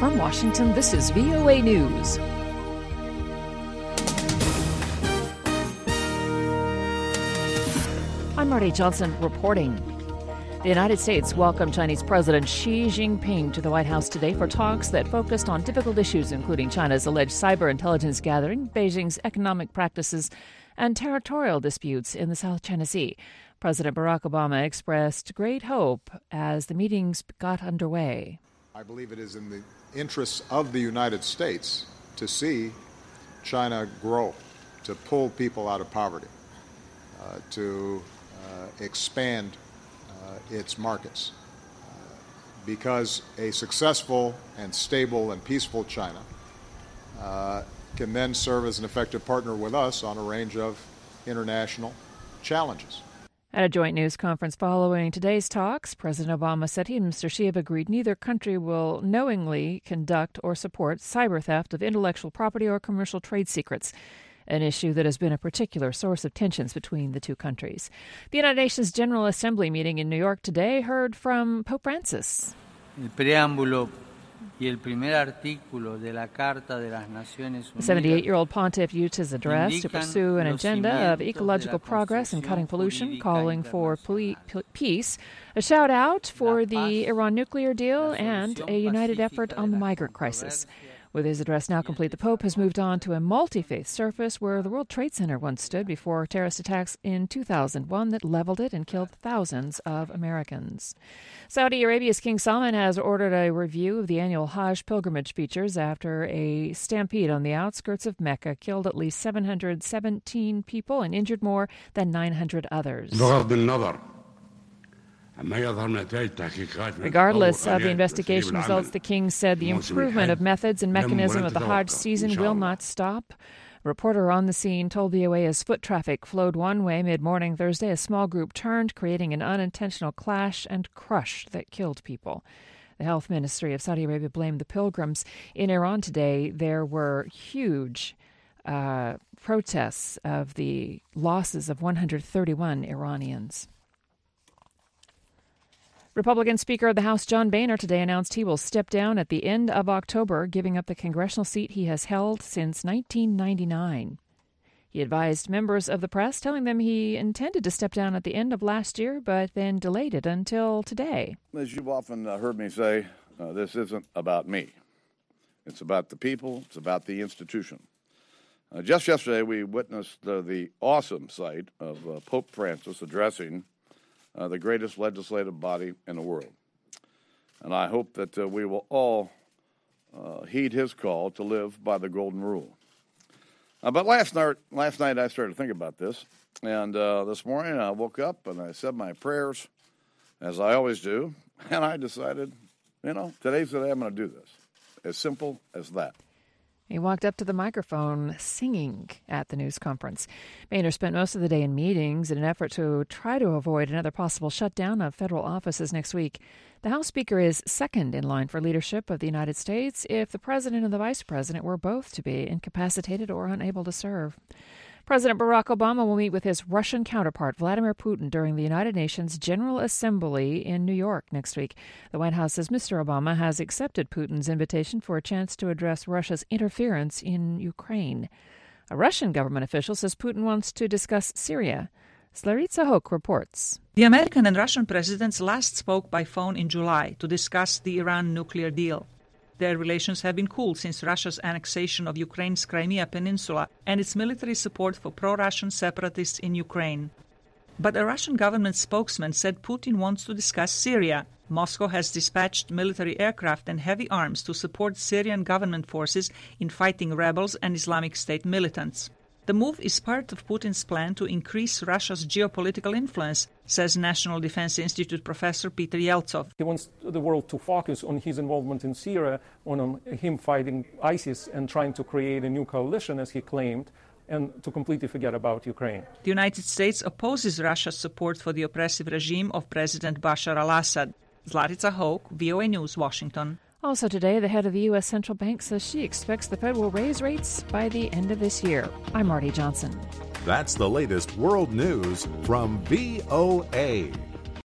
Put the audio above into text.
From Washington, this is VOA News. I'm Marty Johnson reporting. The United States welcomed Chinese President Xi Jinping to the White House today for talks that focused on difficult issues, including China's alleged cyber intelligence gathering, Beijing's economic practices, and territorial disputes in the South China Sea. President Barack Obama expressed great hope as the meetings got underway. I believe it is in the interests of the United States to see China grow, to pull people out of poverty, to expand its markets, because a successful and stable and peaceful China can then serve as an effective partner with us on a range of international challenges. At a joint news conference following today's talks, President Obama said he and Mr. Xi have agreed neither country will knowingly conduct or support cyber theft of intellectual property or commercial trade secrets, an issue that has been a particular source of tensions between the two countries. The United Nations General Assembly meeting in New York today heard from Pope Francis. El preámbulo y el primer artículo de la Carta de las Naciones Unidas. The 78-year-old pontiff used his address to pursue an agenda of ecological progress and cutting pollution, calling for peace, a shout-out for the Iran nuclear deal, and a united effort on the migrant crisis. With his address now complete, the Pope has moved on to a multi-faith surface where the World Trade Center once stood before terrorist attacks in 2001 that leveled it and killed thousands of Americans. Saudi Arabia's King Salman has ordered a review of the annual Hajj pilgrimage features after a stampede on the outskirts of Mecca killed at least 717 people and injured more than 900 others. Regardless of the investigation results, the king said the improvement of methods and mechanism of the Hajj season will not stop. A reporter on the scene told VOA as foot traffic flowed one way mid-morning Thursday, a small group turned, creating an unintentional clash and crush that killed people. The health ministry of Saudi Arabia blamed the pilgrims. In Iran today, there were huge protests of the losses of 131 Iranians. Republican Speaker of the House John Boehner today announced he will step down at the end of October, giving up the congressional seat he has held since 1999. He advised members of the press, telling them he intended to step down at the end of last year, but then delayed it until today. As you've often heard me say, this isn't about me. It's about the people. It's about the institution. Just yesterday, we witnessed the awesome sight of Pope Francis addressing the greatest legislative body in the world. And I hope that we will all heed his call to live by the golden rule. But last night I started to think about this, and this morning I woke up and I said my prayers, as I always do, and I decided, today's the day I'm going to do this. As simple as that. He walked up to the microphone singing at the news conference. Boehner spent most of the day in meetings in an effort to try to avoid another possible shutdown of federal offices next week. The House Speaker is second in line for leadership of the United States if the president and the vice president were both to be incapacitated or unable to serve. President Barack Obama will meet with his Russian counterpart, Vladimir Putin, during the United Nations General Assembly in New York next week. The White House says Mr. Obama has accepted Putin's invitation for a chance to address Russia's interference in Ukraine. A Russian government official says Putin wants to discuss Syria. Slaritza Hoke reports. The American and Russian presidents last spoke by phone in July to discuss the Iran nuclear deal. Their relations have been cool since Russia's annexation of Ukraine's Crimea Peninsula and its military support for pro-Russian separatists in Ukraine. But a Russian government spokesman said Putin wants to discuss Syria. Moscow has dispatched military aircraft and heavy arms to support Syrian government forces in fighting rebels and Islamic State militants. The move is part of Putin's plan to increase Russia's geopolitical influence, says National Defense Institute professor Peter Yeltsov. He wants the world to focus on his involvement in Syria, on him fighting ISIS and trying to create a new coalition, as he claimed, and to completely forget about Ukraine. The United States opposes Russia's support for the oppressive regime of President Bashar al-Assad. Zlatica Hoke, VOA News, Washington. Also today, the head of the U.S. Central Bank says she expects the Fed will raise rates by the end of this year. I'm Marty Johnson. That's the latest world news from VOA.